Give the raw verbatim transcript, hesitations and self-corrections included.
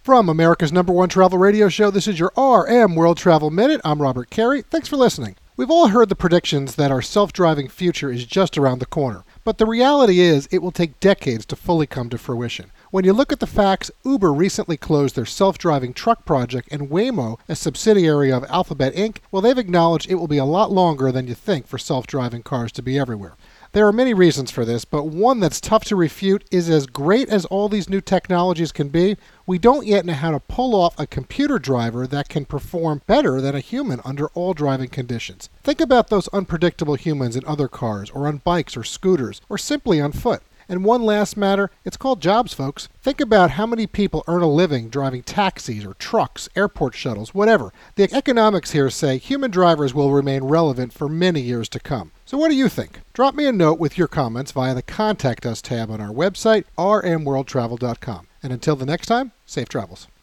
From America's number one travel radio show, this is your R M World Travel Minute. I'm Robert Carey. Thanks for listening. We've all heard the predictions that our self-driving future is just around the corner. But the reality is it will take decades to fully come to fruition. When you look at the facts, Uber recently closed their self-driving truck project, and Waymo, a subsidiary of Alphabet Incorporated, well, they've acknowledged it will be a lot longer than you think for self-driving cars to be everywhere. There are many reasons for this, but one that's tough to refute is as great as all these new technologies can be, we don't yet know how to pull off a computer driver that can perform better than a human under all driving conditions. Think about those unpredictable humans in other cars, or on bikes or scooters, or simply on foot. And one last matter, it's called jobs, folks. Think about how many people earn a living driving taxis or trucks, airport shuttles, whatever. The economics here say human drivers will remain relevant for many years to come. So what do you think? Drop me a note with your comments via the Contact Us tab on our website, r m world travel dot com. And until the next time, safe travels.